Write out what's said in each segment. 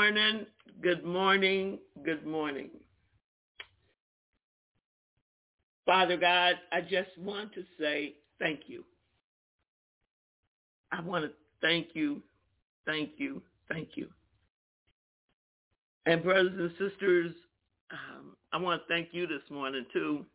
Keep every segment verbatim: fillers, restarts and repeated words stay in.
morning, good morning, good morning. Father God, I just want to say thank you. I want to thank you, thank you, thank you. And brothers and sisters, um, I want to thank you this morning too,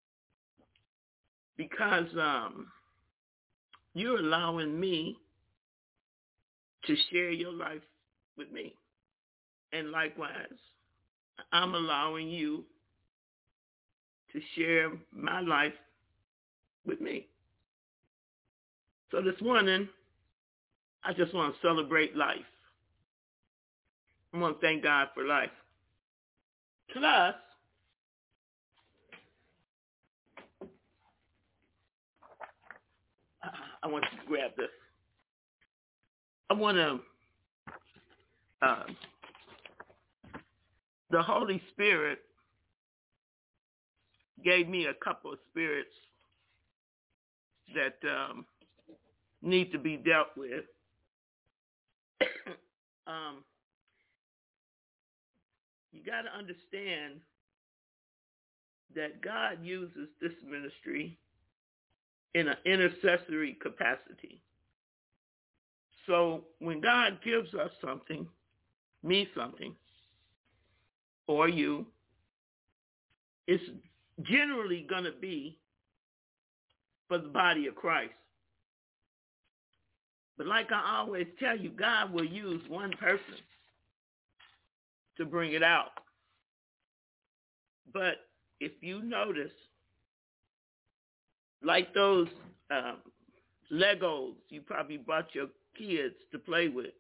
because um, you're allowing me to share your life with me. And likewise, I'm allowing you to share my life with me. So this morning, I just want to celebrate life. I want to thank God for life. Plus, I want you to grab this. I want to, uh, the Holy Spirit gave me a couple of spirits that um, need to be dealt with. um, you got to understand that God uses this ministry in an intercessory capacity. So when God gives us something, me something, or you, it's generally going to be for the body of Christ. But like I always tell you, God will use one person to bring it out. But if you notice, like those um, Legos you probably bought your kids to play with,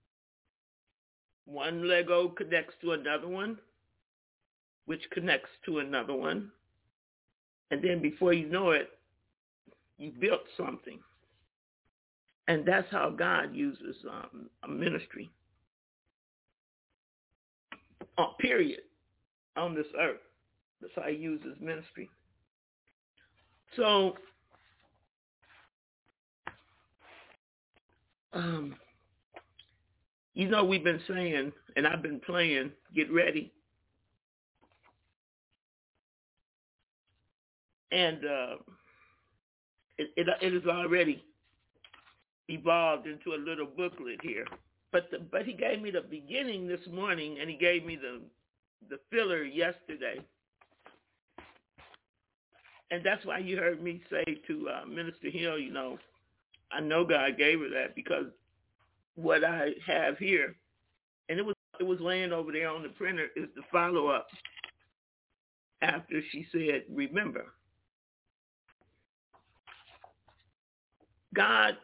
one Lego connects to another one, which connects to another one, and then before you know it, you built something. And that's how God uses um, a ministry, uh, period, on this earth. That's how he uses ministry. So, um, you know, we've been saying, and I've been playing, get ready. And uh, it, it, it has already evolved into a little booklet here. But the, but he gave me the beginning this morning, and he gave me the the filler yesterday. And that's why you heard me say to uh, Minister Hill, you know, I know God gave her that, because what I have here, and it was it was laying over there on the printer, is the follow-up after she said, remember. God,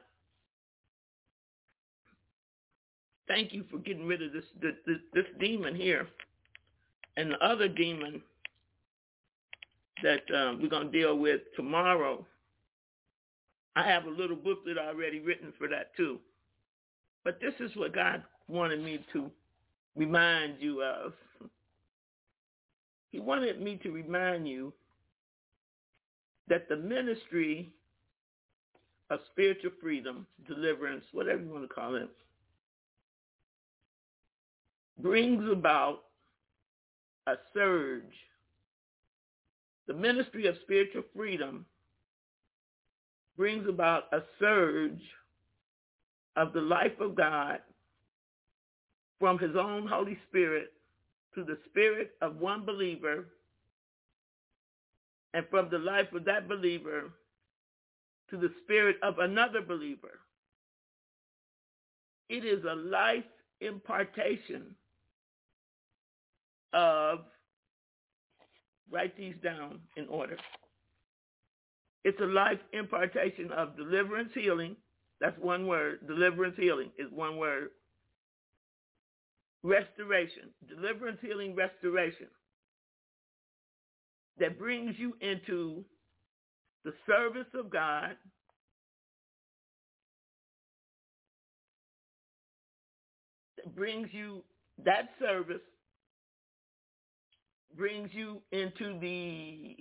thank you for getting rid of this, this, this, this demon here. And the other demon that um, we're going to deal with tomorrow, I have a little booklet already written for that too. But this is what God wanted me to remind you of. He wanted me to remind you that the ministry of spiritual freedom, deliverance, whatever you want to call it, brings about a surge. The ministry of spiritual freedom brings about a surge of the life of God from his own Holy Spirit to the spirit of one believer, and from the life of that believer to the spirit of another believer. It is a life impartation of, write these down in order. It's a life impartation of deliverance, healing. That's one word. Deliverance, healing is one word. Restoration. Deliverance, healing, restoration. That brings you into the service of God, that brings you, that service brings you into the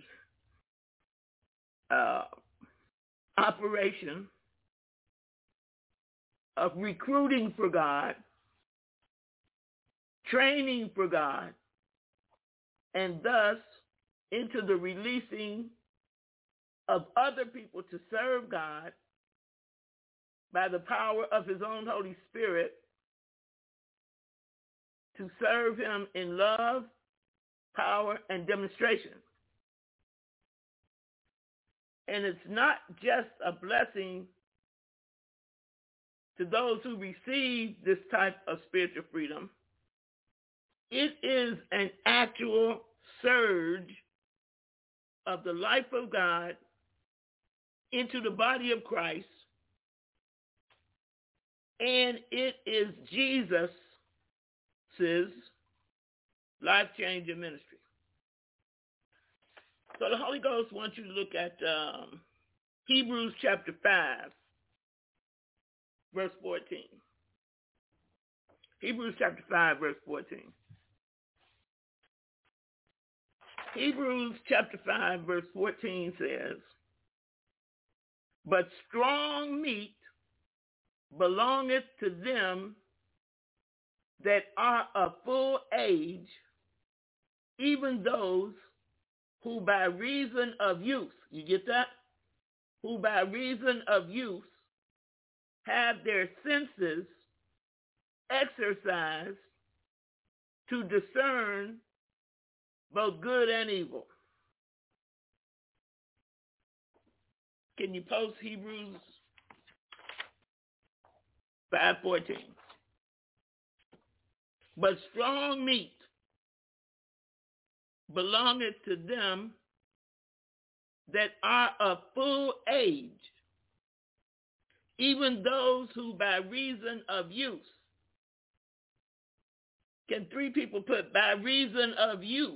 uh, operation of recruiting for God, training for God, and thus into the releasing of other people to serve God by the power of his own Holy Spirit, to serve him in love, power, and demonstration. And it's not just a blessing to those who receive this type of spiritual freedom. It is an actual surge of the life of God into the body of Christ, and it is Jesus' life-changing ministry. So the Holy Ghost wants you to look at um, Hebrews chapter five, verse fourteen. Hebrews chapter five, verse fourteen. Hebrews chapter five, verse fourteen says, "But strong meat belongeth to them that are of full age, even those who by reason of use," you get that? Who by reason of use have their senses exercised to discern both good and evil. Can you post Hebrews five fourteen? "But strong meat belongeth to them that are of full age, even those who by reason of use." Can three people put by reason of use?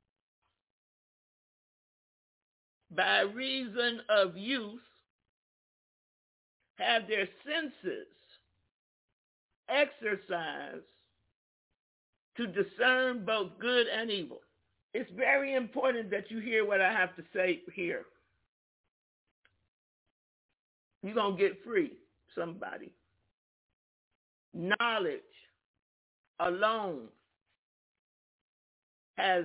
By reason of use, have their senses exercised to discern both good and evil. It's very important that you hear what I have to say here. You're going to get free, somebody. Knowledge alone has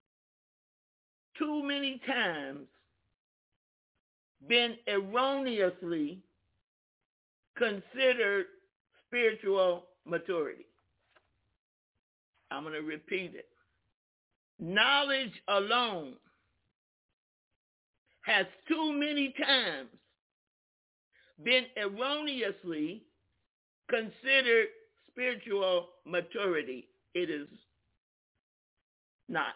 too many times been erroneously considered spiritual maturity. I'm going to repeat it. Knowledge alone has too many times been erroneously considered spiritual maturity. It is not.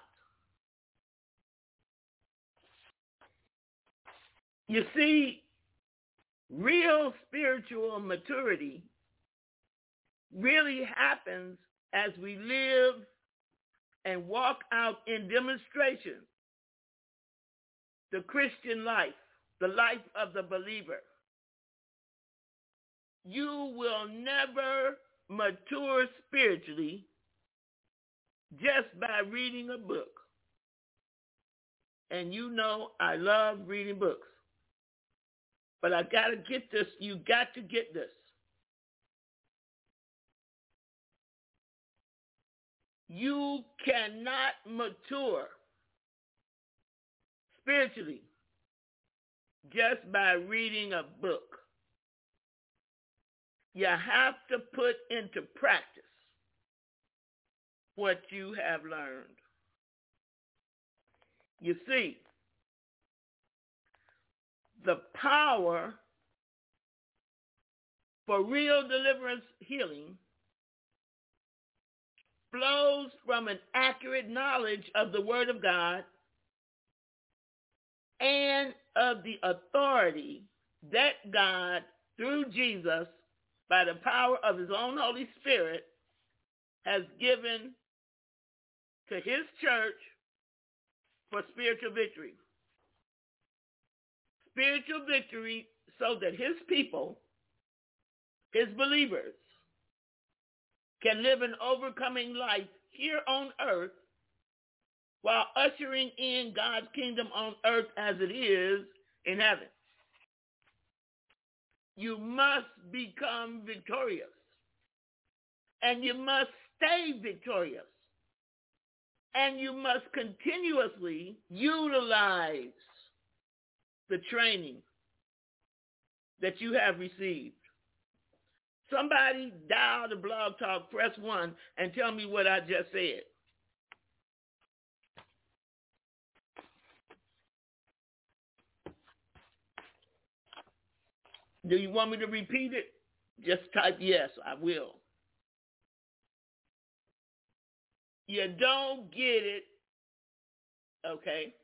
You see, real spiritual maturity really happens as we live and walk out in demonstration the Christian life, the life of the believer. You will never mature spiritually just by reading a book. And you know I love reading books. But I got to get this. You got to get this. You cannot mature spiritually just by reading a book. You have to put into practice what you have learned. You see, the power for real deliverance healing flows from an accurate knowledge of the Word of God and of the authority that God, through Jesus, by the power of his own Holy Spirit, has given to his church for spiritual victory. Spiritual victory so that his people, his believers, can live an overcoming life here on earth while ushering in God's kingdom on earth as it is in heaven. You must become victorious, and you must stay victorious. And you must continuously utilize the training that you have received. Somebody dial the Blog Talk, press one, and tell me what I just said. Do you want me to repeat it? Just type yes, I will. You don't get it, okay?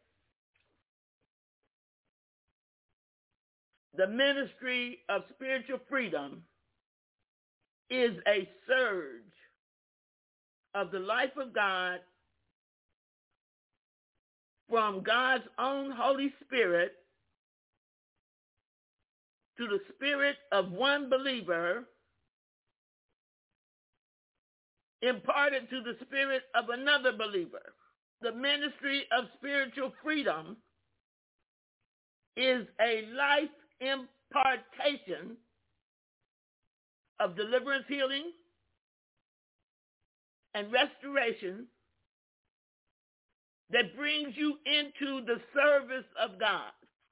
The ministry of spiritual freedom is a surge of the life of God from God's own Holy Spirit to the spirit of one believer, imparted to the spirit of another believer. The ministry of spiritual freedom is a life impartation of deliverance, healing, and restoration that brings you into the service of God.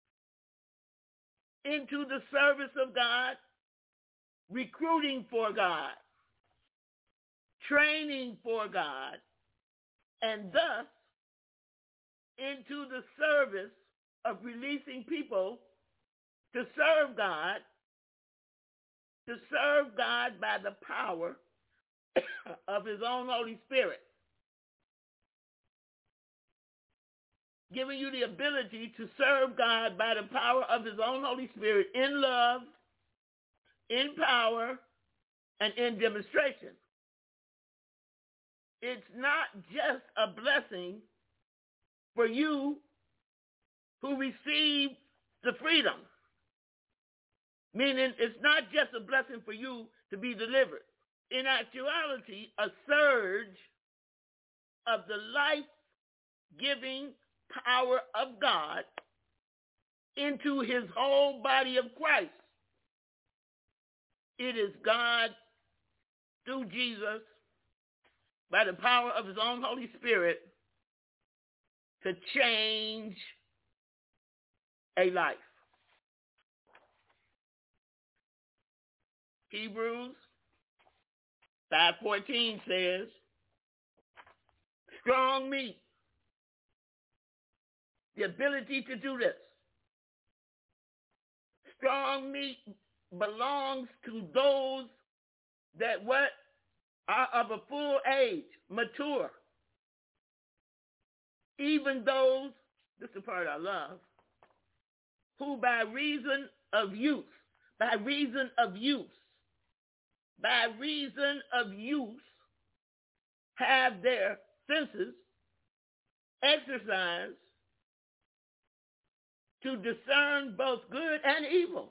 Into the service of God, recruiting for God, training for God, and thus into the service of releasing people to serve God, to serve God by the power of his own Holy Spirit, giving you the ability to serve God by the power of his own Holy Spirit in love, in power, and in demonstration. It's not just a blessing for you who receive the freedom, meaning it's not just a blessing for you to be delivered. In actuality, a surge of the life-giving power of God into his whole body of Christ. It is God through Jesus by the power of his own Holy Spirit to change a life. Hebrews five fourteen says, strong meat, the ability to do this. Strong meat belongs to those that what are of a full age, mature. Even those, this is the part I love, who by reason of use, by reason of use, by reason of use, have their senses exercised to discern both good and evil.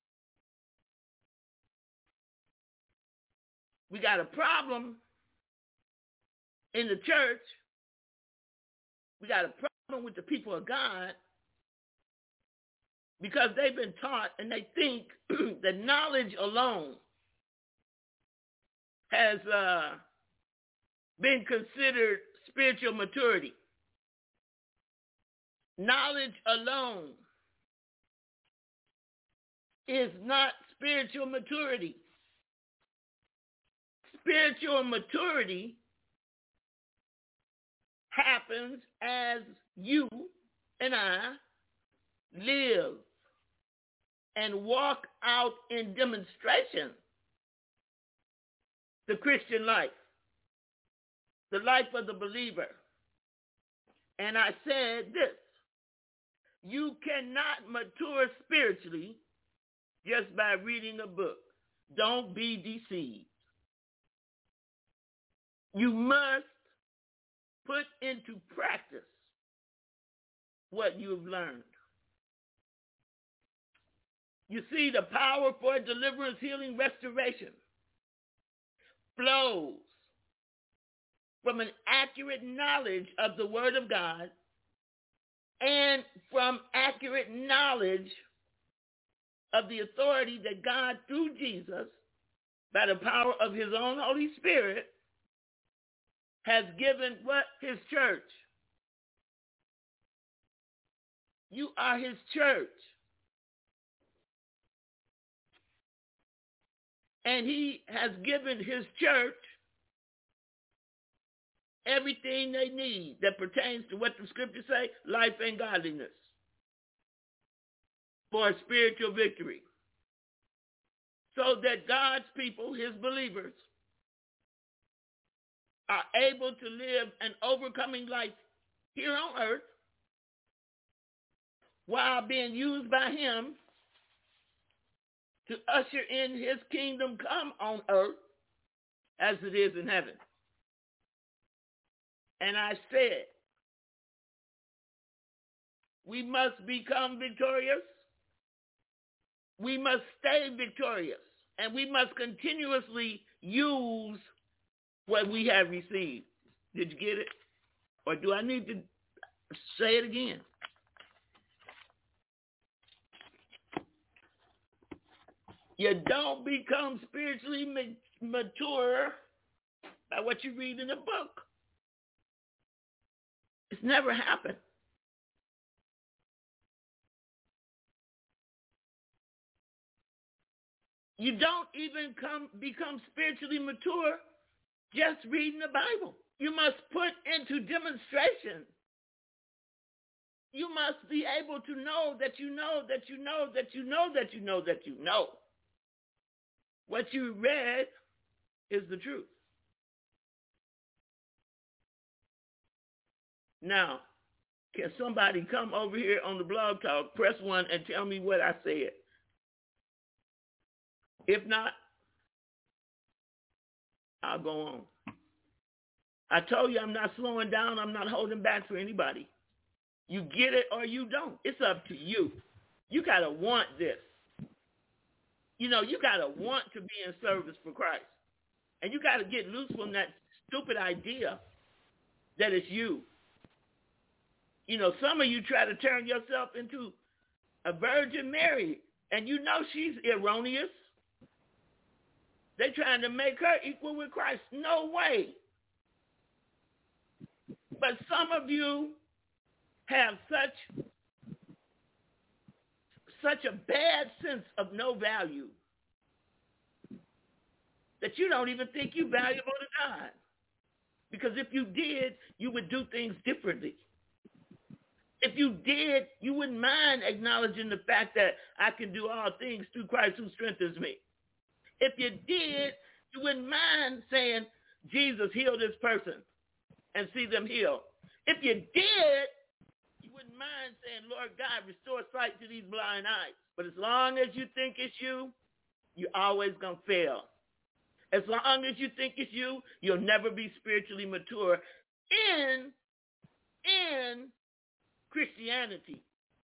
We got a problem in the church. We got a problem with the people of God because they've been taught and they think that knowledge alone has uh, been considered spiritual maturity. Knowledge alone is not spiritual maturity. Spiritual maturity happens as you and I live and walk out in demonstration the Christian life, the life of the believer. And I said this, you cannot mature spiritually just by reading a book. Don't be deceived. You must put into practice what you've learned. You see, the power for deliverance, healing, restoration flows from an accurate knowledge of the Word of God and from accurate knowledge of the authority that God, through Jesus, by the power of his own Holy Spirit, has given what? His church. You are his church. And he has given his church everything they need that pertains to what the scriptures say, life and godliness, for a spiritual victory. So that God's people, his believers, are able to live an overcoming life here on earth while being used by him to usher in his kingdom come on earth as it is in heaven. And I said, we must become victorious. We must stay victorious. And we must continuously use what we have received. Did you get it? Or do I need to say it again? You don't become spiritually mature by what you read in a book. It's never happened. You don't even come become spiritually mature just reading the Bible. You must put into demonstration. You must be able to know that you know that you know that you know that you know that you know. What you read is the truth. Now, can somebody come over here on the blog talk, press one, and tell me what I said? If not, I'll go on. I told you I'm not slowing down. I'm not holding back for anybody. You get it or you don't. It's up to you. You got to want this. You know, you got to want to be in service for Christ. And you got to get loose from that stupid idea that it's you. You know, some of you try to turn yourself into a Virgin Mary, and you know she's erroneous. They're trying to make her equal with Christ. No way. But some of you have such such a bad sense of no value that you don't even think you're valuable to God. Because if you did, you would do things differently. If you did, you wouldn't mind acknowledging the fact that I can do all things through Christ who strengthens me. If you did, you wouldn't mind saying, Jesus, heal this person and see them healed. If you did, you wouldn't mind saying, Lord God, restore sight to these blind eyes. But as long as you think it's you, you're always going to fail. As long as you think it's you, you'll never be spiritually mature in, in Christianity.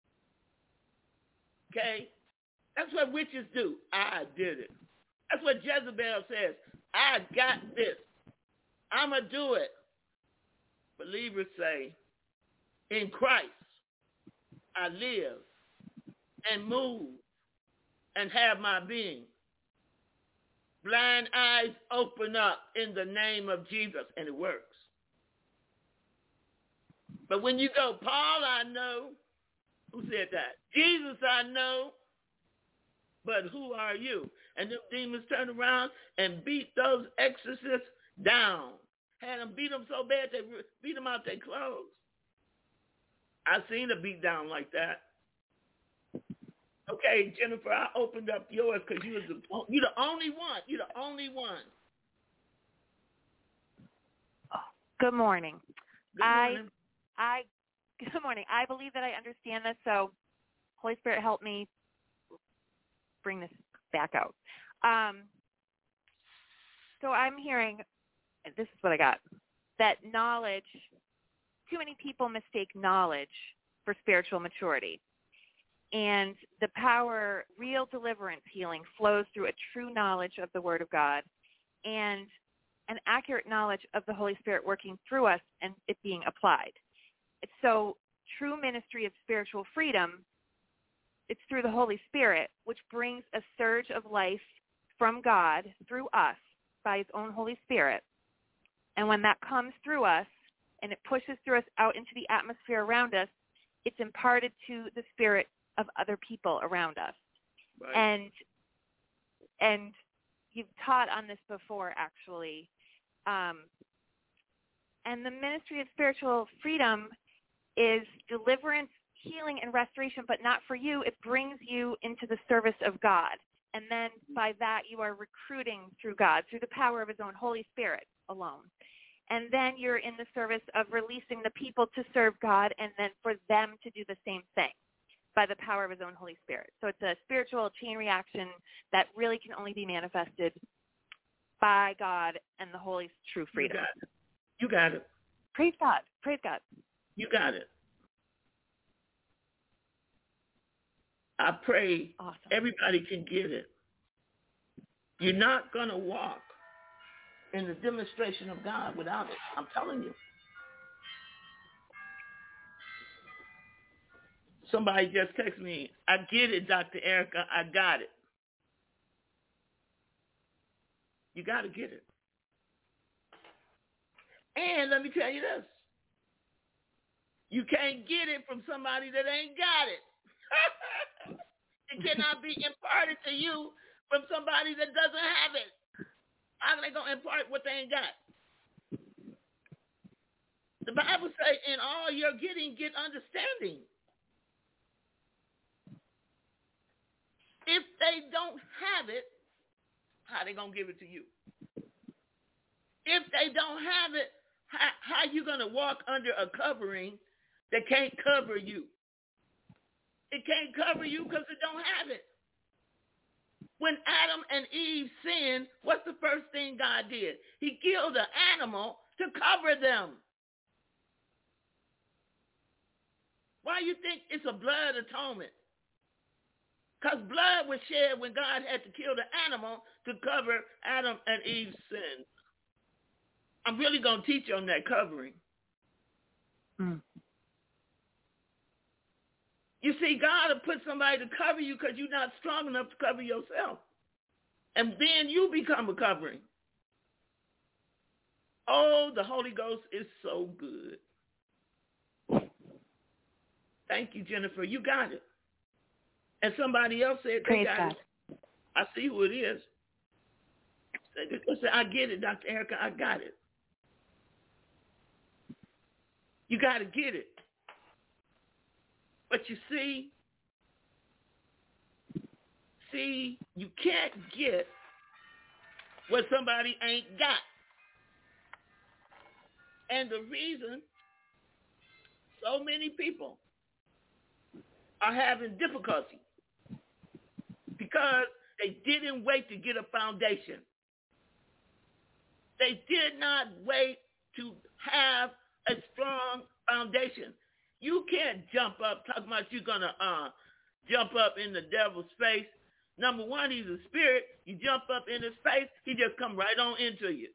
Okay? That's what witches do. I did it. That's what Jezebel says. I got this. I'm going to do it. Believers say, in Christ, I live and move and have my being. Blind eyes open up in the name of Jesus, and it works. But when you go, Paul, I know. Who said that? Jesus, I know. But who are you? And them demons turned around and beat those exorcists down. Had them beat them so bad they beat them out their clothes. I've seen a beat down like that. Okay, Jennifer, I opened up yours because you was the, you're the only one. You're the only one. Good morning. Good morning. I, I, good morning. I believe that I understand this, so Holy Spirit, help me bring this back out. Um, so I'm hearing, this is what I got, that knowledge, too many people mistake knowledge for spiritual maturity. And the power, real deliverance healing flows through a true knowledge of the Word of God and an accurate knowledge of the Holy Spirit working through us and it being applied. So true ministry of spiritual freedom, it's through the Holy Spirit, which brings a surge of life from God through us by his own Holy Spirit. And when that comes through us and it pushes through us out into the atmosphere around us, it's imparted to the spirit of other people around us. Right. And and you've taught on this before, actually. Um, and the ministry of spiritual freedom is deliverance, healing, and restoration, but not for you. It brings you into the service of God. And then by that, you are recruiting through God, through the power of his own Holy Spirit alone. And then you're in the service of releasing the people to serve God and then for them to do the same thing by the power of his own Holy Spirit. So it's a spiritual chain reaction that really can only be manifested by God and the Holy true freedom. You got it. You got it. Praise God. Praise God. You got it. I pray awesome. Everybody can get it. You're not going to walk in the demonstration of God without it. I'm telling you. Somebody just texted me, I get it, Doctor Erica, I got it. You got to get it. And let me tell you this. You can't get it from somebody that ain't got it. It cannot be imparted to you from somebody that doesn't have it. How are they going to impart what they ain't got? The Bible says, in all you're getting, get understanding. If they don't have it, how are they going to give it to you? If they don't have it, how, how are you going to walk under a covering that can't cover you? It can't cover you because it don't have it. When Adam and Eve sinned, what's the first thing God did? He killed an animal to cover them. Why do you think it's a blood atonement? Because blood was shed when God had to kill the animal to cover Adam and Eve's sin. I'm really going to teach you on that covering. Mm. You see, God will put somebody to cover you because you're not strong enough to cover yourself. And then you become a covering. Oh, the Holy Ghost is so good. Thank you, Jennifer. You got it. And somebody else said they Praise got God. it. I see who it is. I get it, Doctor Erica. I got it. You got to get it. But you see, see, you can't get what somebody ain't got. And the reason so many people are having difficulty because they didn't wait to get a foundation. They did not wait to have a strong foundation. You can't jump up talking about you're going to uh, jump up in the devil's face. Number one, he's a spirit. You jump up in his face, he just come right on into you.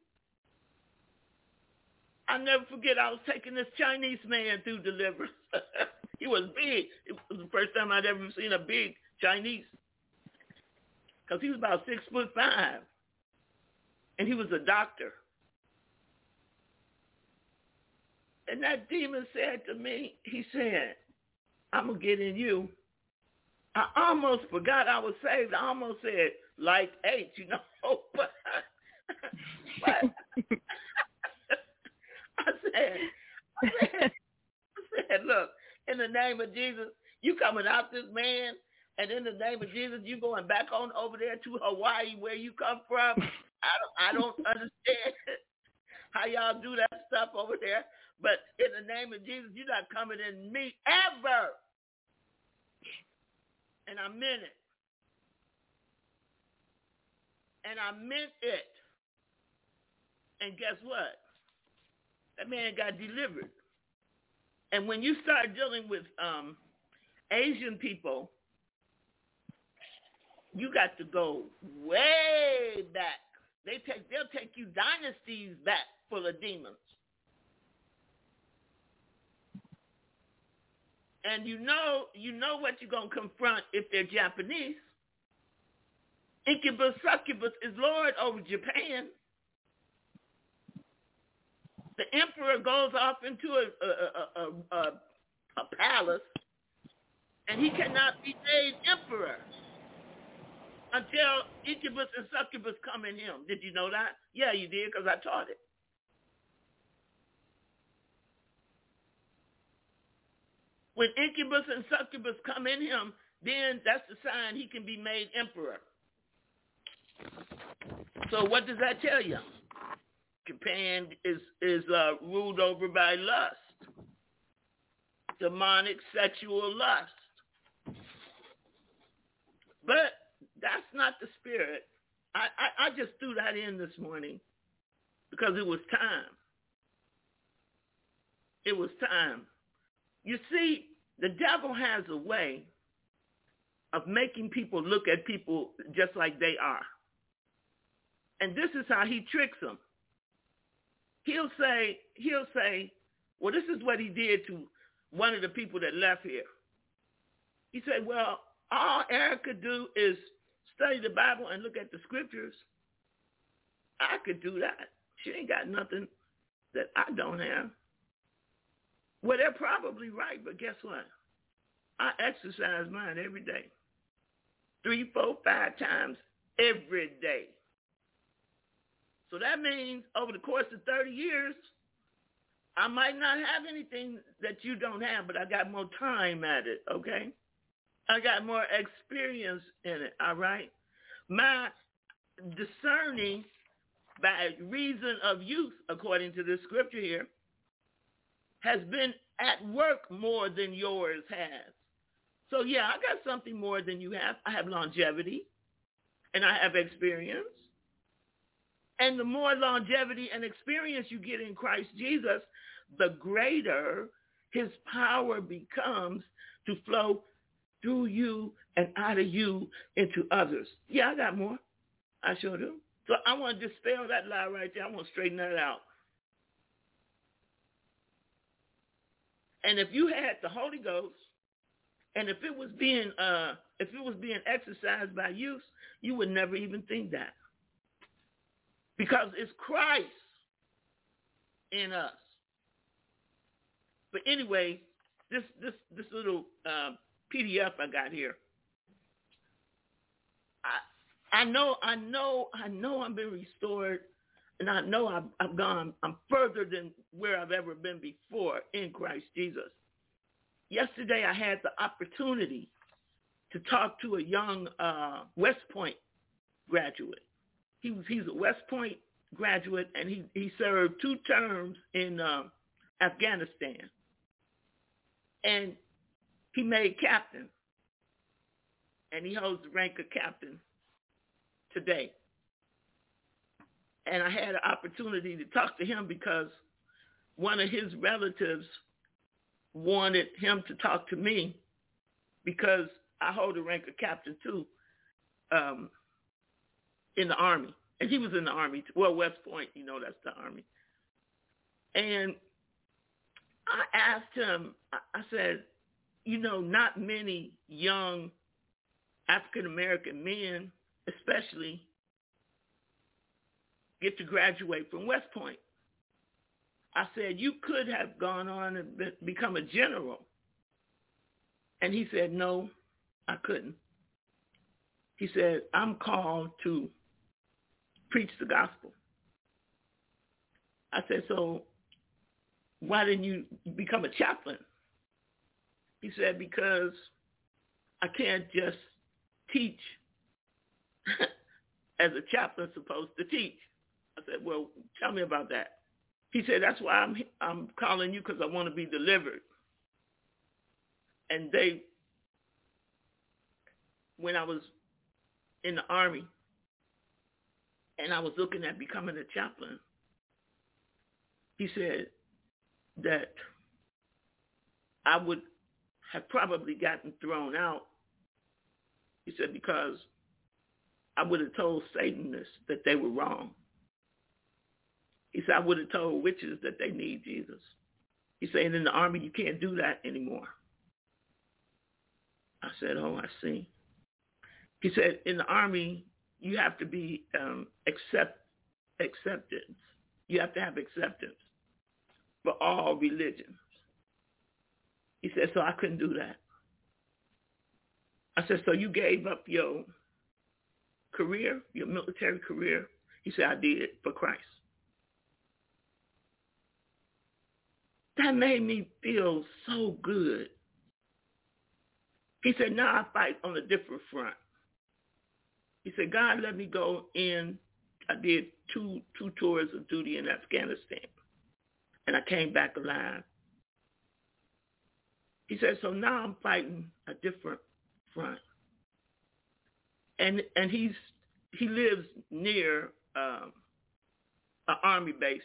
I'll never forget, I was taking this Chinese man through deliverance. He was big. It was the first time I'd ever seen a big Chinese. Because he was about six foot five. And he was a doctor. And that demon said to me, he said, I'm going to get in you. I almost forgot I was saved. I almost said, like H, you know. but, but I said, I said, I said, look, in the name of Jesus, you coming out this man, and in the name of Jesus, you going back on over there to Hawaii where you come from. I don't, I don't understand how y'all do that stuff over there. But in the name of Jesus, you're not coming in me ever. And I meant it. And I meant it. And guess what? That man got delivered. And when you start dealing with um, Asian people, you got to go way back. They take, they'll take you dynasties back full of demons. And you know, you know what you're going to confront if they're Japanese. Incubus, succubus is Lord over Japan. The emperor goes off into a, a, a, a, a palace, and he cannot be made emperor until incubus and succubus come in him. Did you know that? Yeah, you did, because I taught it. When incubus and succubus come in him, then that's the sign he can be made emperor. So what does that tell you? Japan is, is uh, ruled over by lust, demonic sexual lust. But that's not the spirit. I, I, I just threw that in this morning because it was time. It was time. You see, the devil has a way of making people look at people just like they are. And this is how he tricks them. He'll say, he'll say, well, this is what he did to one of the people that left here. He said, well, all Eric could do is study the Bible and look at the scriptures. I could do that. She ain't got nothing that I don't have. Well, they're probably right, but guess what? I exercise mine every day. Three, four, five times every day. So that means over the course of thirty years, I might not have anything that you don't have, but I got more time at it, okay? I got more experience in it, all right? My discerning by reason of use, according to this scripture here, has been at work more than yours has. So, yeah, I got something more than you have. I have longevity, and I have experience. And the more longevity and experience you get in Christ Jesus, the greater his power becomes to flow through you and out of you into others. Yeah, I got more. I sure do. So I want to dispel that lie right there. I want to straighten that out. And if you had the Holy Ghost, and if it was being uh, if it was being exercised by use, you would never even think that. Because it's Christ in us. But anyway, this this this little uh, P D F I got here. I I know I know I know I've been restored, and I know I've, I've gone. I'm further than where I've ever been before in Christ Jesus. Yesterday, I had the opportunity to talk to a young uh, West Point graduate. He was he's a West Point graduate, and he, he served two terms in uh, Afghanistan. And he made captain, and he holds the rank of captain today. And I had an opportunity to talk to him because one of his relatives wanted him to talk to me because I hold the rank of captain too um, in the Army. And he was in the Army. Well, West Point, you know, that's the Army. And I asked him, I said, you know, not many young African-American men, especially, get to graduate from West Point. I said, you could have gone on and be, become a general. And he said, no, I couldn't. He said, I'm called to preach the gospel. I said, so why didn't you become a chaplain? He said, because I can't just teach as a chaplain's supposed to teach. I said, well, tell me about that. He said, that's why I'm I'm calling you, because I want to be delivered. And they, when I was in the Army and I was looking at becoming a chaplain, he said that I would have probably gotten thrown out. He said, because I would have told Satanists that they were wrong. He said, I would have told witches that they need Jesus. He said, in the Army, you can't do that anymore. I said, oh, I see. He said, in the Army, you have to be um, accept, acceptance. You have to have acceptance. for all religions. He said, so I couldn't do that. I said, so you gave up your career, your military career? He said, I did for Christ. That made me feel so good. He said, now I fight on a different front. He said, God let me go in. I did two two tours of duty in Afghanistan, and I came back alive. He said, so now I'm fighting a different front. And and he's he lives near um, an army base.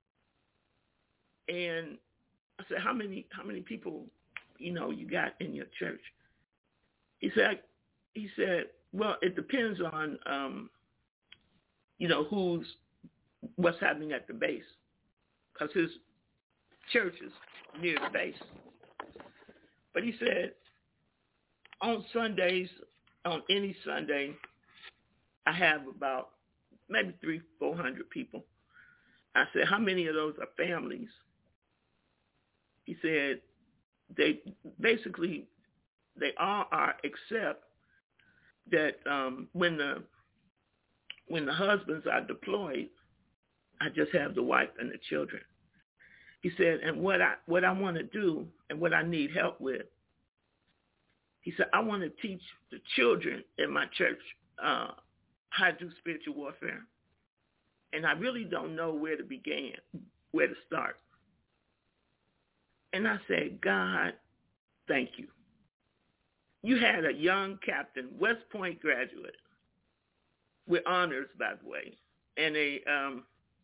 And I said, how many how many people, you know, you got in your church? He said, he said, well, it depends on, um, you know, who's, what's happening at the base, because his church is near the base. But he said, on Sundays, on any Sunday, I have about maybe three, four hundred people. I said, how many of those are families? He said, they basically, they all are, except that um, when the when the husbands are deployed, I just have the wife and the children. He said, and what I what I want to do and what I need help with, he said, I want to teach the children in my church uh, how to do spiritual warfare. And I really don't know where to begin, where to start. And I said, God, thank you. You had a young captain, West Point graduate, with honors, by the way, and a um,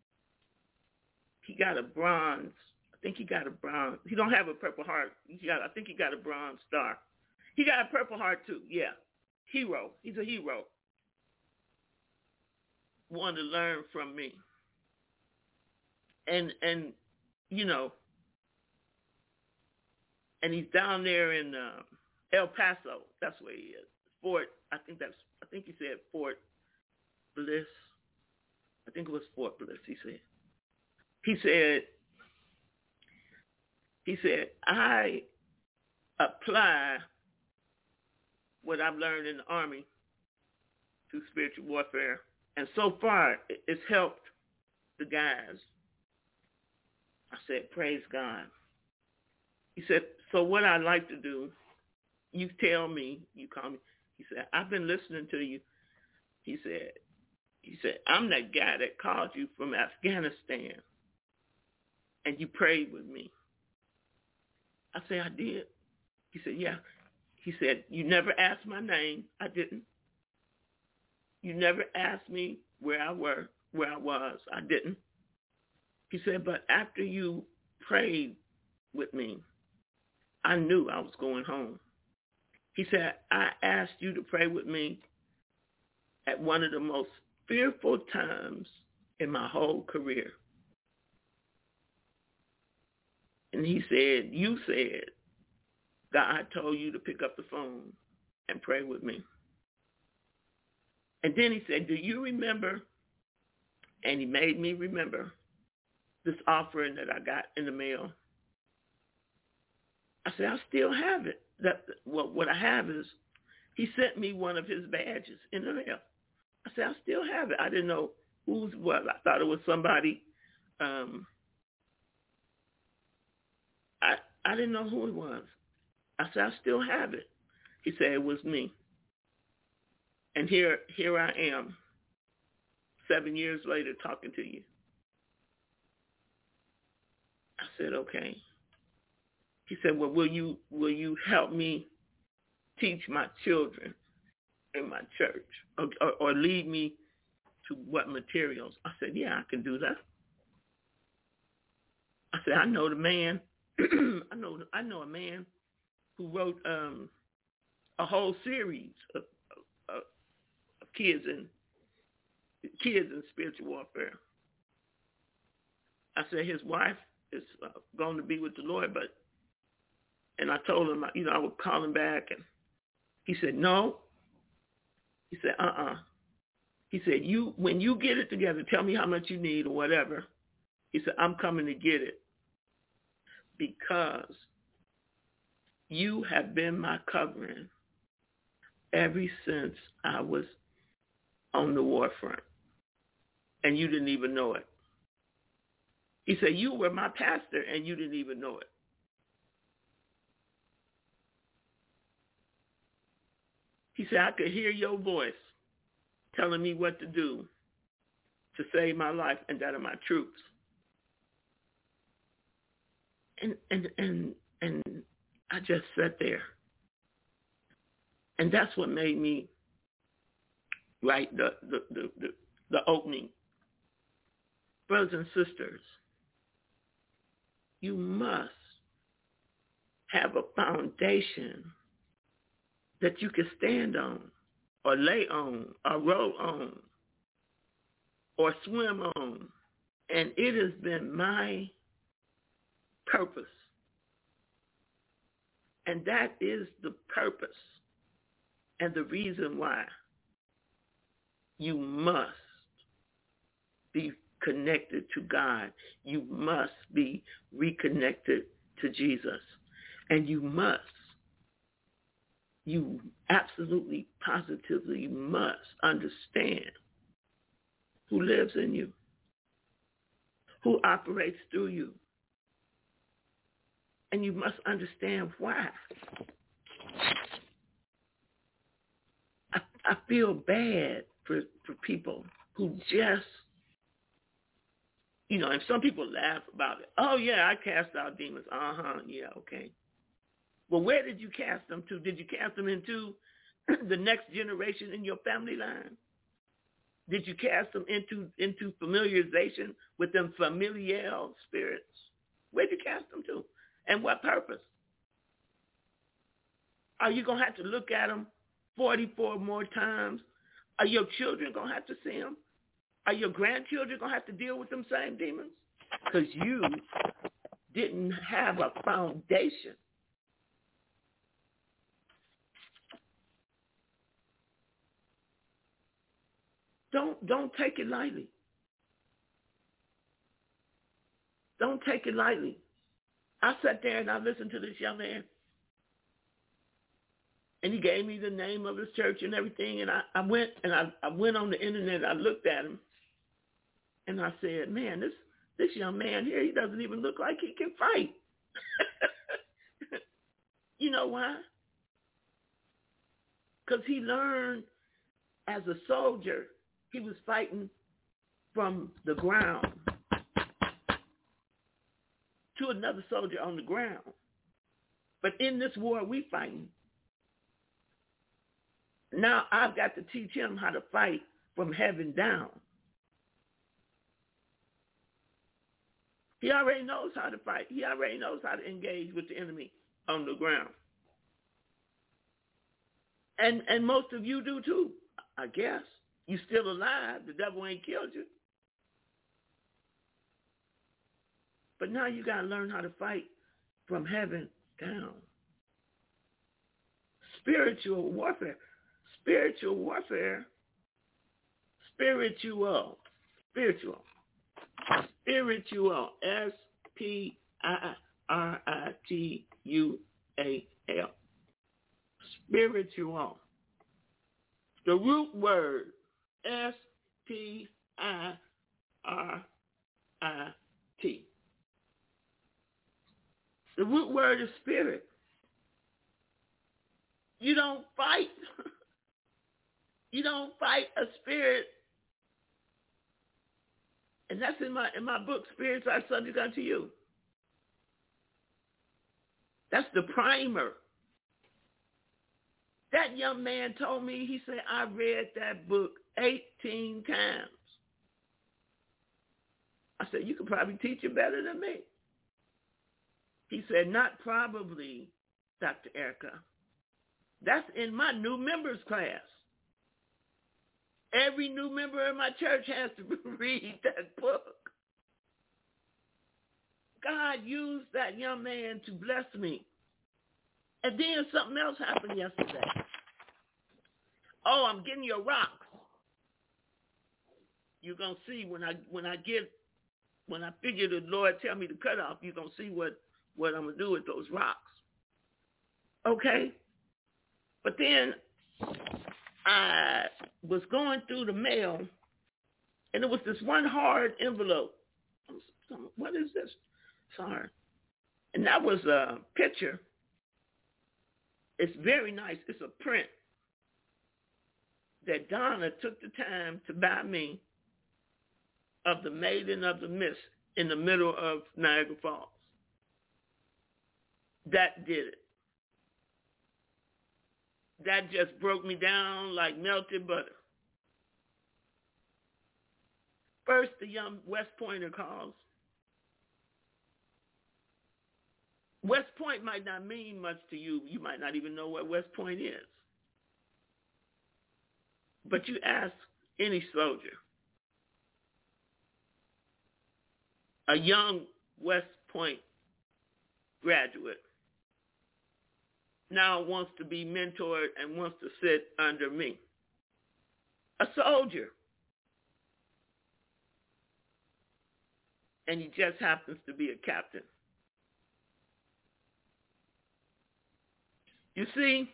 he got a bronze. I think he got a bronze. He don't have a Purple Heart. He got, I think he got a Bronze Star. He got a Purple Heart too. Yeah, hero. He's a hero. Wanted to learn from me, and and you know, and he's down there in uh, El Paso. That's where he is. Fort. I think that's. I think he said Fort Bliss. I think it was Fort Bliss. He said. He said. He said, I apply what I've learned in the Army through spiritual warfare, and so far it's helped the guys. I said, praise God. He said, so what I'd like to do, you tell me, you call me. He said, I've been listening to you. He said, he said, I'm that guy that called you from Afghanistan, and you prayed with me. I said, I did. He said, yeah. He said, you never asked my name. I didn't. You never asked me where I were, where I was. I didn't. He said, but after you prayed with me, I knew I was going home. He said, I asked you to pray with me at one of the most fearful times in my whole career. And he said, you said, God told you to pick up the phone and pray with me. And then he said, do you remember? And he made me remember this offering that I got in the mail. I said, I still have it. That well, what I have is, he sent me one of his badges in the mail. I said, I still have it. I didn't know whose was. I thought it was somebody. Um, I I didn't know who it was. I said, I still have it. He said, it was me. And here here I am, seven years later, talking to you. I said, okay. He said, well, will you will you help me teach my children in my church, or, or, or lead me to what materials? I said, yeah, I can do that. I said, I know the man. I know I know a man who wrote um, a whole series of, of, of kids in kids in spiritual warfare. I said, his wife is uh, going to be with the Lord, but and I told him, you know, I would call him back, and he said, no. He said, uh-uh. He said, you when you get it together, tell me how much you need or whatever. He said, I'm coming to get it. because you have been my covering ever since I was on the war front, and you didn't even know it. He said, you were my pastor, and you didn't even know it. He said, I could hear your voice telling me what to do to save my life and that of my troops. And and and and I just sat there. And that's what made me write the the, the, the, the opening. Brothers and sisters, you must have a foundation that you can stand on or lay on or roll on or swim on. And it has been my purpose. And that is the purpose and the reason why you must be connected to God. You must be reconnected to Jesus. And you must, you absolutely, positively must understand who lives in you, who operates through you. And you must understand why. I, I feel bad for, for people who just, you know, and some people laugh about it. Oh, yeah, I cast out demons. Uh-huh, yeah, okay. Well, where did you cast them to? Did you cast them into the next generation in your family line? Did you cast them into, into familiarization with them familial spirits? Where did you cast them to? And what purpose? Are you going to have to look at them forty-four more times? Are your children going to have to see them? Are your grandchildren going to have to deal with them same demons? Because you didn't have a foundation. Don't, don't take it lightly. Don't take it lightly. I sat there and I listened to this young man. And he gave me the name of his church and everything. And I, I went and I, I went on the internet. I looked at him. And I said, man, this, this young man here, he doesn't even look like he can fight. You know why? Because he learned as a soldier, he was fighting from the ground to another soldier on the ground. But in this war we fighting, now I've got to teach him how to fight from heaven down. He already knows how to fight. He already knows how to engage with the enemy on the ground. And and most of you do too, I guess. You still alive. The devil ain't killed you. But now you got to learn how to fight from heaven down. Spiritual warfare. Spiritual warfare. Spiritual. Spiritual. Spiritual. S P I R I T U A L. Spiritual. The root word. S P I R I T. The root word is spirit. You don't fight. You don't fight a spirit. And that's in my in my book, Spirits Are Subject Unto You. That's the primer. That young man told me, he said, I read that book eighteen times. I said, you could probably teach it better than me. He said, not probably, Doctor Erica. That's in my new members class. Every new member in my church has to read that book. God used that young man to bless me. And then something else happened yesterday. Oh, I'm getting your rocks. You're gonna see when I when I get when I figure the Lord tell me to cut off, you're gonna see what, what I'm going to do with those rocks. Okay? But then I was going through the mail, and there was this one hard envelope. What is this? Sorry. And that was a picture. It's very nice. It's a print that Donna took the time to buy me of the Maiden of the Mist in the middle of Niagara Falls. That did it. That just broke me down like melted butter. First, the young West Pointer calls. West Point might not mean much to you. You might not even know what West Point is. But you ask any soldier, a young West Point graduate now wants to be mentored and wants to sit under me. A soldier. And he just happens to be a captain. You see,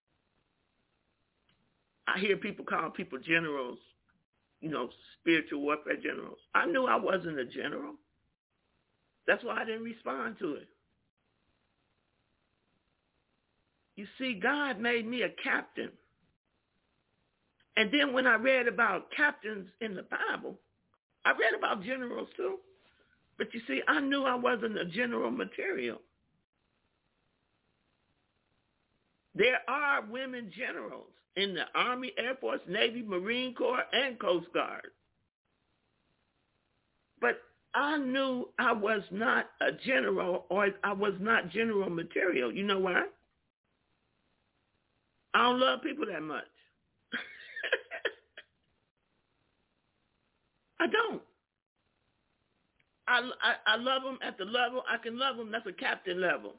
I hear people call people generals, you know, spiritual warfare generals. I knew I wasn't a general. That's why I didn't respond to it. You see, God made me a captain. And then when I read about captains in the Bible, I read about generals too. But you see, I knew I wasn't a general material. There are women generals in the Army, Air Force, Navy, Marine Corps, and Coast Guard. But I knew I was not a general, or I was not general material. You know why? I don't love people that much. I don't. I, I, I love them at the level I can love them. That's a captain level.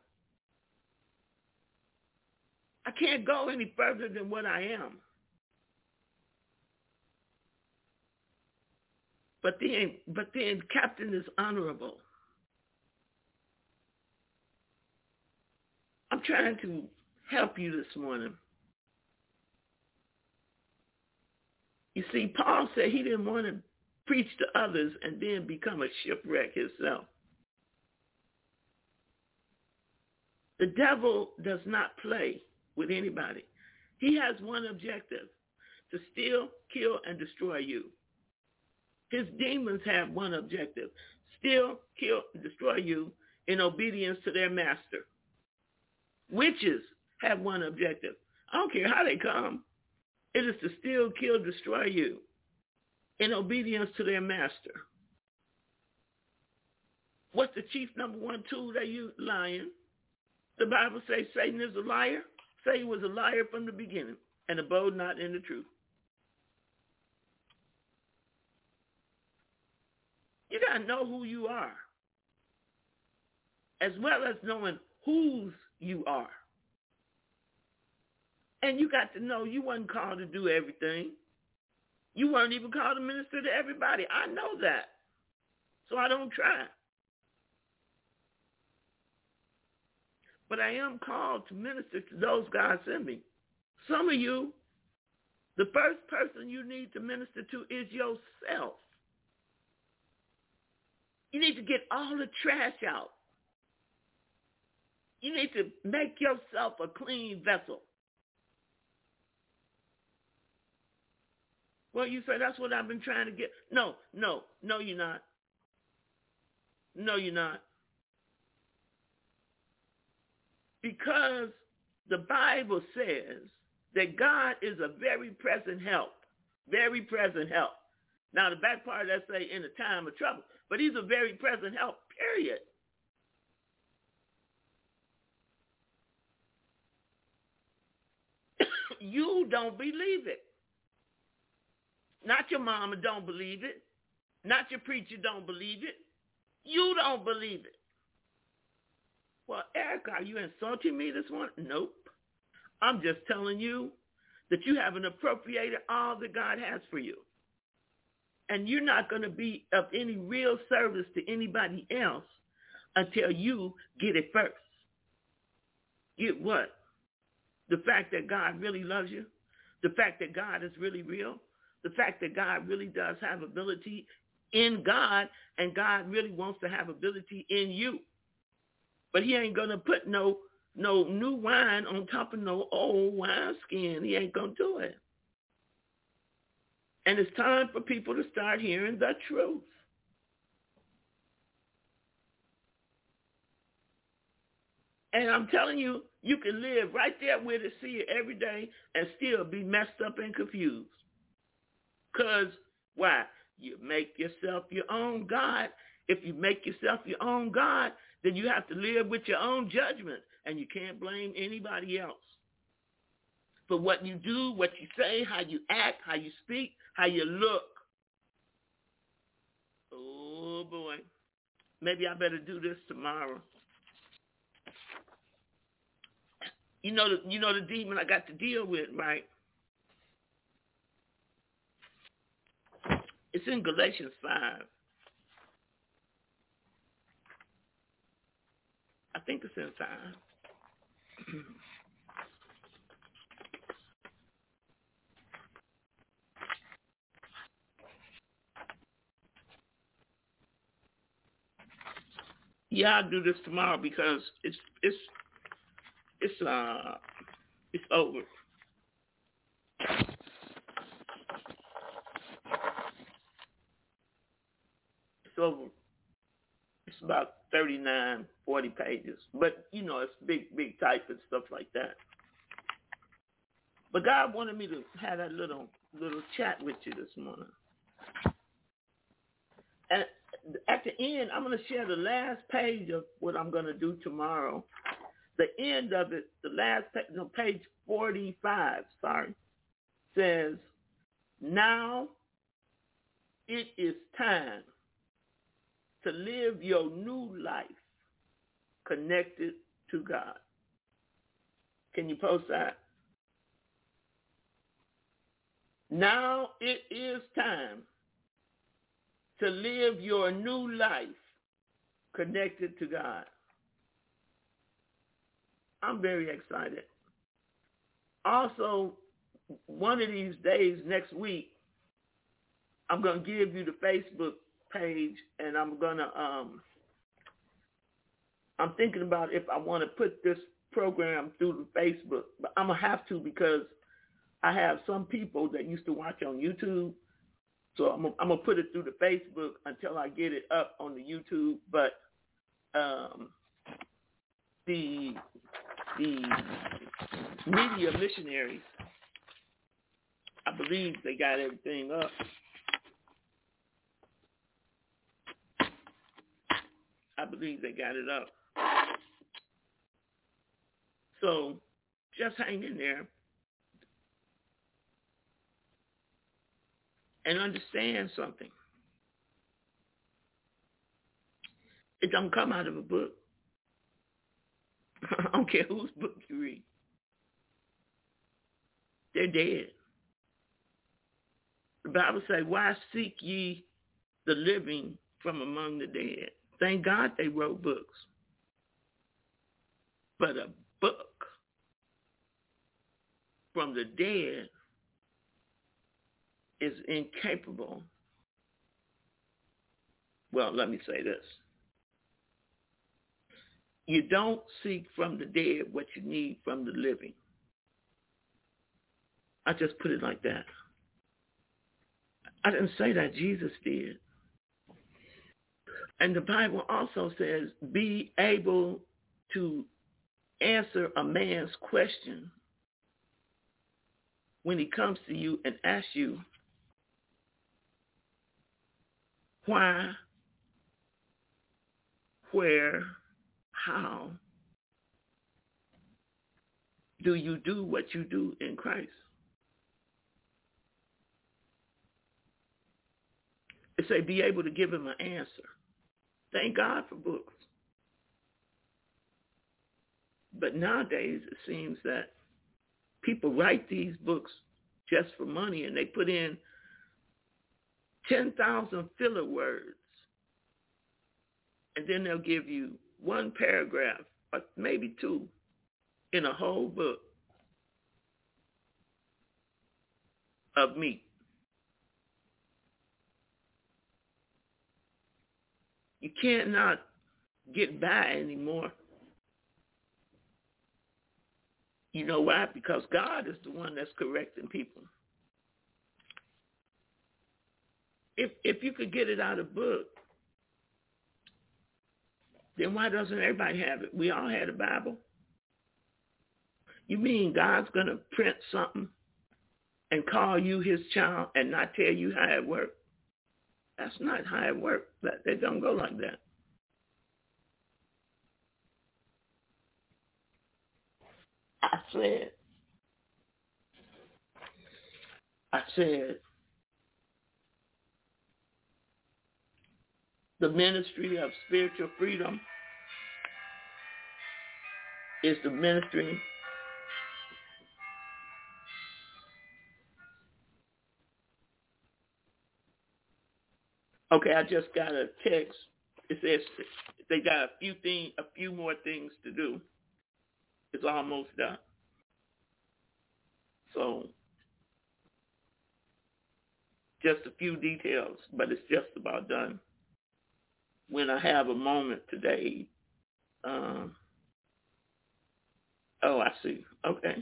I can't go any further than what I am. But then, but then captain is honorable. I'm trying to help you this morning. You see, Paul said he didn't want to preach to others and then become a shipwreck himself. The devil does not play with anybody. He has one objective: to steal, kill, and destroy you. His demons have one objective: steal, kill, and destroy you in obedience to their master. Witches have one objective. I don't care how they come. It is to steal, kill, destroy you in obedience to their master. What's the chief number one tool they use? Lying. The Bible says Satan is a liar. Satan was a liar from the beginning and abode not in the truth. You got to know who you are, as well as knowing whose you are. And you got to know you wasn't called to do everything. You weren't even called to minister to everybody. I know that. So I don't try. But I am called to minister to those God sent me. Some of you, the first person you need to minister to is yourself. You need to get all the trash out. You need to make yourself a clean vessel. Well, you say, that's what I've been trying to get. No, no, no, you're not. No, you're not. Because the Bible says that God is a very present help. Very present help. Now, the back part of that say in a time of trouble. But he's a very present help, period. You don't believe it. Not your mama don't believe it. Not your preacher don't believe it. You don't believe it. Well, Erica, are you insulting me this morning? Nope. I'm just telling you that you haven't appropriated all that God has for you. And you're not going to be of any real service to anybody else until you get it first. Get what? The fact that God really loves you, the fact that God is really real, the fact that God really does have ability in God, and God really wants to have ability in you. But he ain't going to put no no new wine on top of no old wineskin. He ain't going to do it. And it's time for people to start hearing the truth. And I'm telling you, you can live right there with it, see it every day, and still be messed up and confused. Because, why? You make yourself your own God. If you make yourself your own God, then you have to live with your own judgment, and you can't blame anybody else for what you do, what you say, how you act, how you speak, how you look. Oh, boy. Maybe I better do this tomorrow. You know the, you know the demon I got to deal with, right? It's in Galatians five. I think it's in five. Yeah, I'll do this tomorrow because it's it's it's uh it's over. It's over. It's about thirty-nine, forty pages. But, you know, it's big, big type and stuff like that. But God wanted me to have that little little chat with you this morning. And at the end, I'm going to share the last page of what I'm going to do tomorrow. The end of it, the last page, no, page forty-five, sorry, says, now it is time to live your new life connected to God. Can you post that? Now it is time to live your new life connected to God. I'm very excited. Also, one of these days next week, I'm going to give you the Facebook page, and I'm going to, um, I'm thinking about if I want to put this program through the Facebook, but I'm going to have to because I have some people that used to watch on YouTube. So I'm, I'm going to put it through the Facebook until I get it up on the YouTube. But um, the the media missionaries, I believe they got everything up. I believe they got it up. So just hang in there and understand something. It don't come out of a book. I don't care whose book you read. They're dead. The Bible says, why seek ye the living from among the dead? Thank God they wrote books. But a book from the dead is incapable. Well, let me say this. You don't seek from the dead what you need from the living. I just put it like that. I didn't say that. Jesus did. And the Bible also says, be able to answer a man's question when he comes to you and asks you, why, where, how do you do what you do in Christ? It say be able to give him an answer. Thank God for books. But nowadays it seems that people write these books just for money, and they put in ten thousand filler words And then they'll give you one paragraph, or maybe two, in a whole book of meat. You cannot get by anymore. You know why? Because God is the one that's correcting people. If if you could get it out of book, then why doesn't everybody have it? We all had a Bible. You mean God's going to print something and call you his child and not tell you how it works? That's not how it works. That It don't go like that. I said, I said, the ministry of spiritual freedom is the ministry Okay, I just got a text. It says they got a few thing, a few more things to do. It's almost done. So just a few details, but it's just about done. When I have a moment today, um, oh, I see. Okay.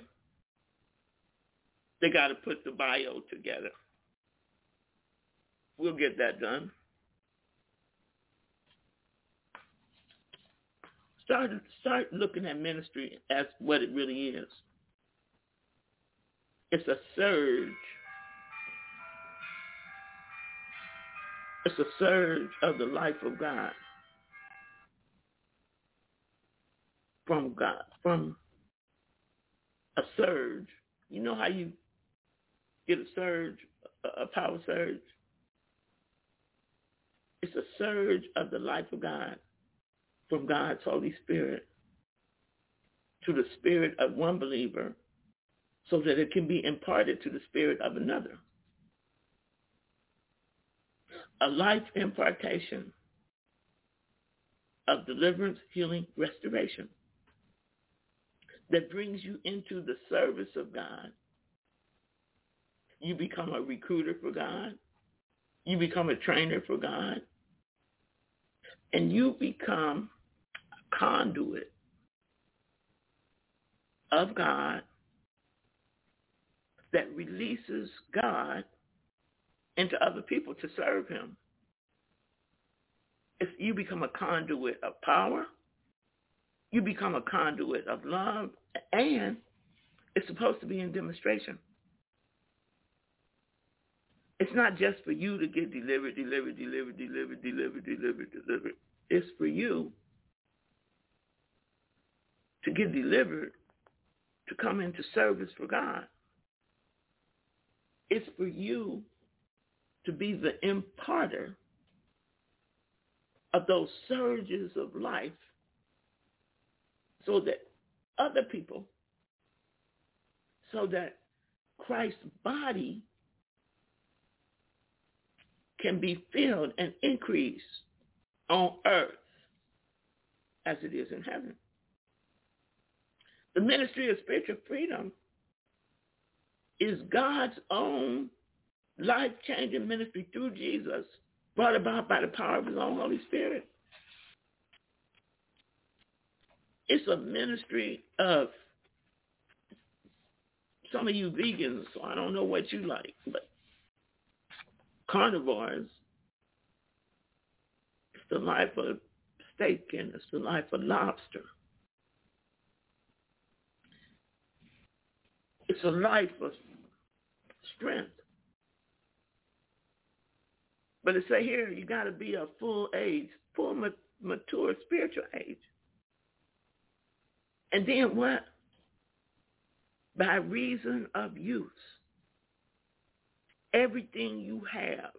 They got to put the bio together. We'll get that done. Start, start looking at ministry as what it really is. It's a surge. It's a surge of the life of God. From God. From a surge. You know how you get a surge, a power surge? It's a surge of the life of God from God's Holy Spirit to the spirit of one believer so that it can be imparted to the spirit of another. A life impartation of deliverance, healing, restoration that brings you into the service of God. You become a recruiter for God. You become a trainer for God. And you become a conduit of God that releases God into other people to serve him. If you become a conduit of power, you become a conduit of love, and it's supposed to be in demonstration. It's not just for you to get delivered, delivered, delivered, delivered, delivered, delivered, delivered. It's for you to get delivered, to come into service for God. It's for you to be the imparter of those surges of life so that other people, so that Christ's body can be filled and increased on earth as it is in heaven. The ministry of spiritual freedom is God's own life-changing ministry through Jesus, brought about by the power of his own Holy Spirit. It's a ministry of, some of you vegans, so I don't know what you like, but carnivores, it's the life of steak and it's the life of lobster. It's a life of strength. But it say here, you got to be a full age, full mature spiritual age. And then what? By reason of use, everything you have,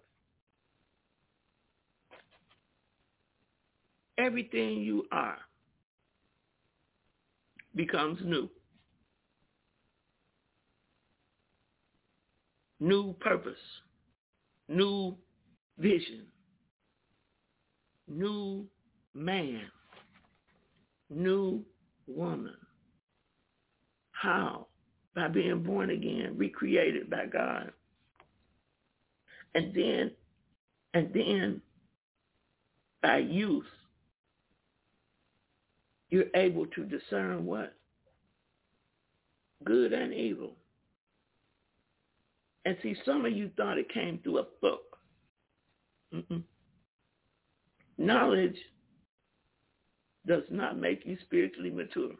everything you are becomes new. New purpose, new vision, new man, new woman. How? By being born again, recreated by God. And then, and then by use, you're able to discern what? Good and evil. And see, some of you thought it came through a book. Mm-mm. Knowledge does not make you spiritually mature.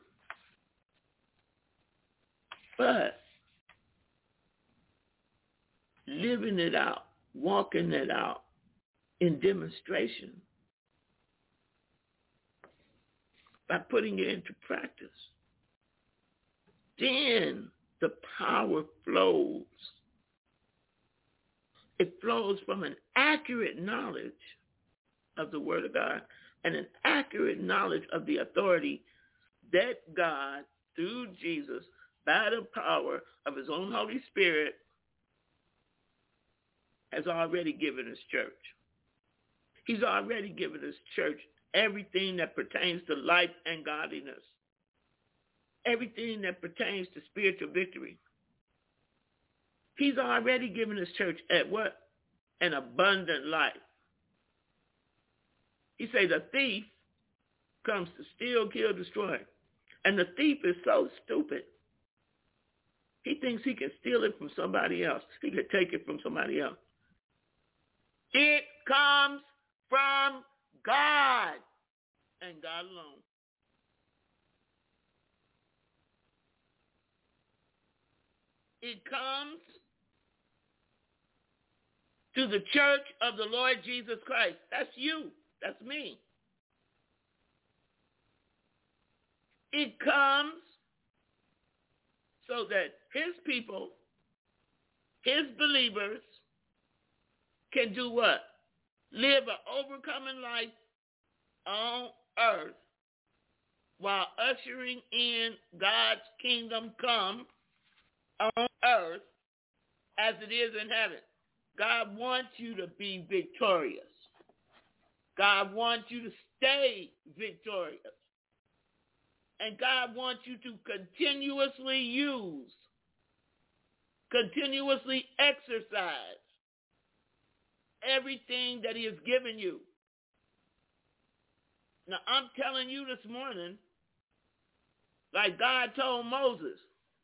But living it out, walking it out in demonstration, by putting it into practice, then the power flows. It flows from an accurate knowledge of the Word of God and an accurate knowledge of the authority that God, through Jesus, by the power of his own Holy Spirit, has already given his church. He's already given his church everything that pertains to life and godliness. Everything that pertains to spiritual victory. He's already given his church at what? An abundant life. He says the thief comes to steal, kill, destroy. And the thief is so stupid. He thinks he can steal it from somebody else. He can take it from somebody else. It comes from God and God alone. It comes to the church of the Lord Jesus Christ. That's you. That's me. It comes so that his people, his believers, can do what? Live an overcoming life on earth while ushering in God's kingdom come on earth as it is in heaven. God wants you to be victorious. God wants you to stay victorious. And God wants you to continuously use, continuously exercise everything that he has given you. Now, I'm telling you this morning, like God told Moses,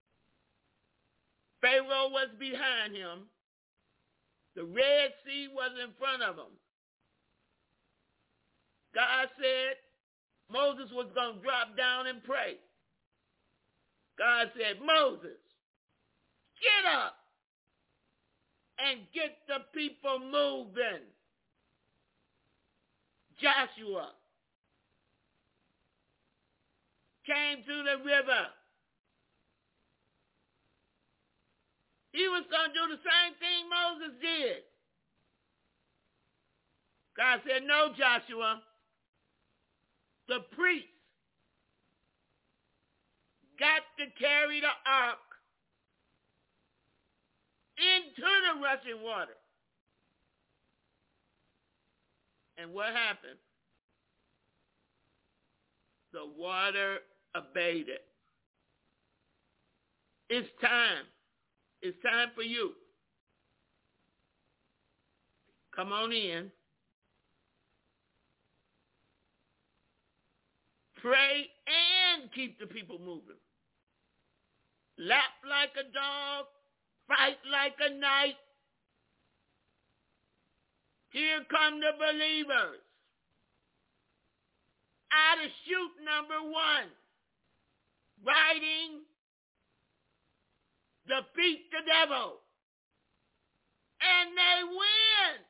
Pharaoh was behind him. The Red Sea was in front of him. God said Moses was going to drop down and pray. God said, Moses, get up and get the people moving. Joshua came to the river. He was going to do the same thing Moses did. God said, no, Joshua. The priest got to carry the ark into the rushing water. And what happened? The water abated. It's time. It's time for you. Come on in. Pray and keep the people moving. Lap like a dog, fight like a knight. Here come the believers. Out of chute number one, riding, defeat the devil, and they win.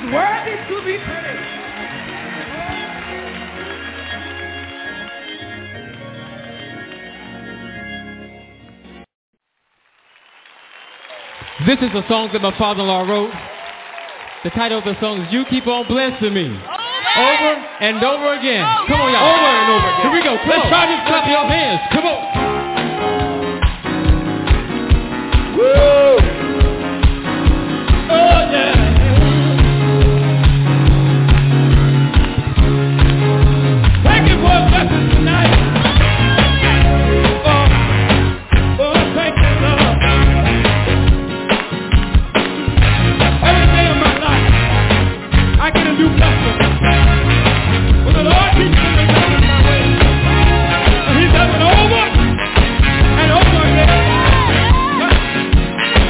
worthy to be praised. This is a song that my father-in-law wrote. The title of the song is You Keep On Blessing Me. Over and over again. Come on, y'all. Over and over again. Here we go. Come Let's on. try this. Clap your hands. Come on. Woo! Oh, yeah. Thank you for a blessing tonight. Oh, oh, thank you, Lord. Every day of my life, I get a new blessing. When the Lord keeps me on my way, and He does it over and over again.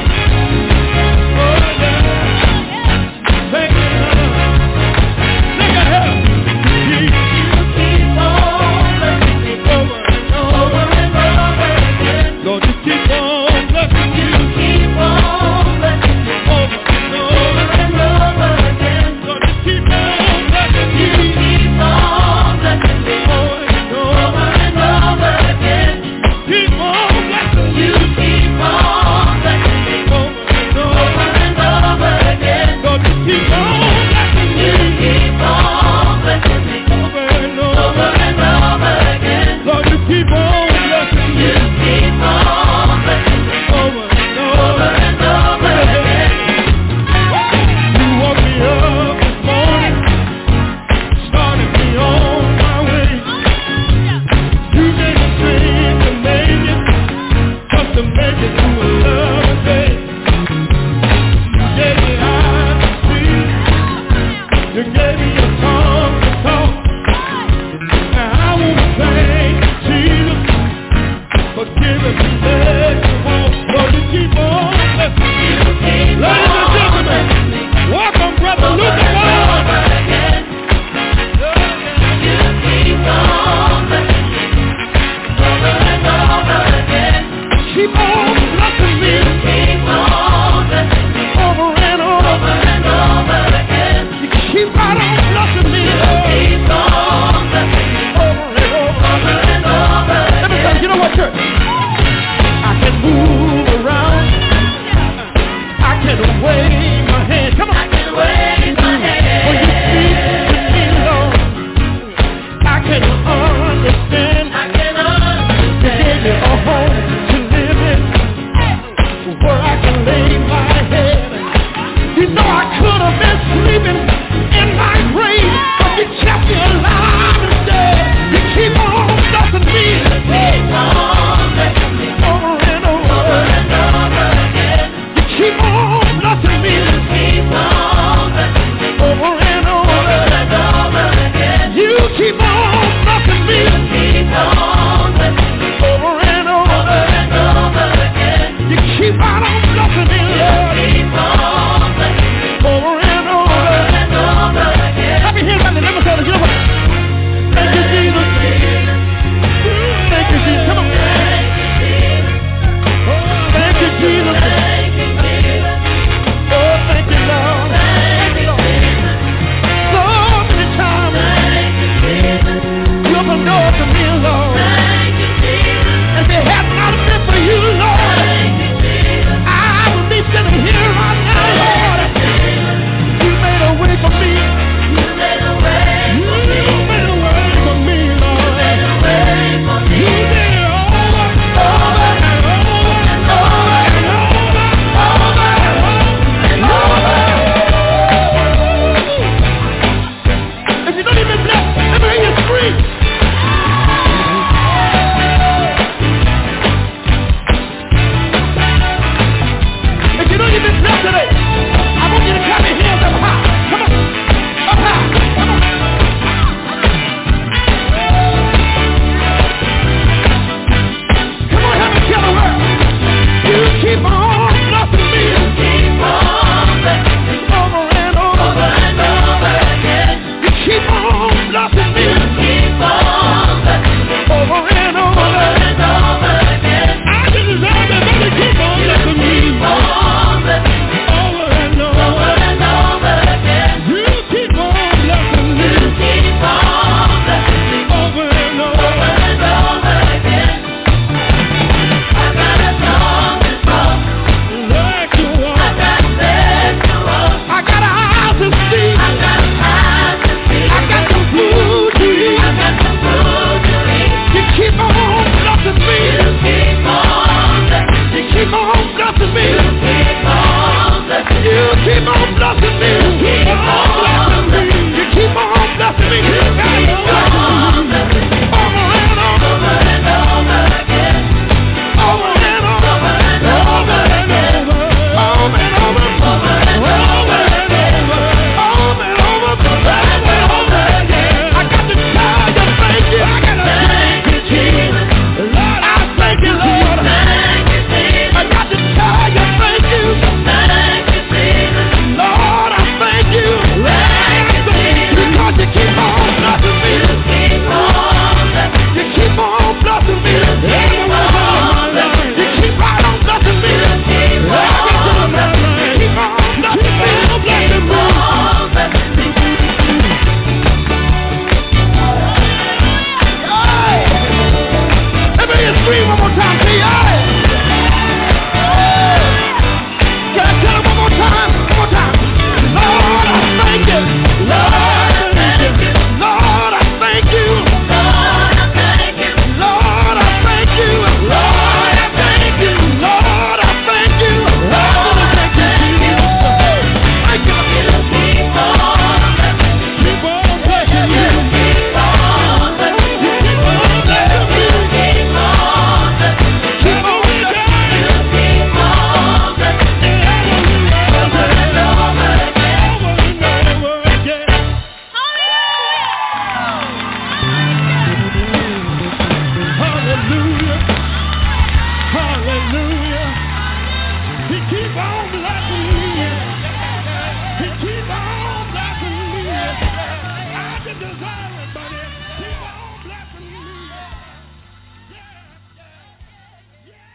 Keep on blessing me. I didn't deserve it, but it keep on blessing me. Yeah, yeah, yeah.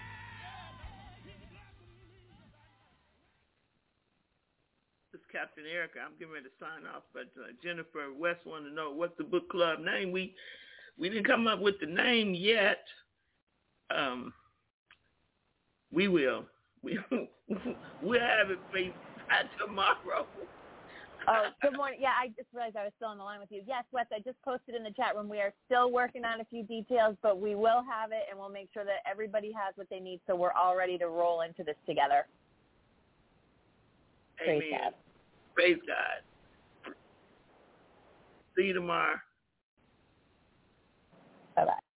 This is Captain Erica. I'm getting ready to sign off, but uh, Jennifer West wanted to know what's the book club name. We we didn't come up with the name yet. Um, we will. We we'll have it for you by tomorrow. Oh, good morning. Yeah, I just realized I was still on the line with you. Yes, Wes, I just posted in the chat room. We are still working on a few details, but we will have it, and we'll make sure that everybody has what they need so we're all ready to roll into this together. Amen. Praise God. Praise God. See you tomorrow. Bye-bye.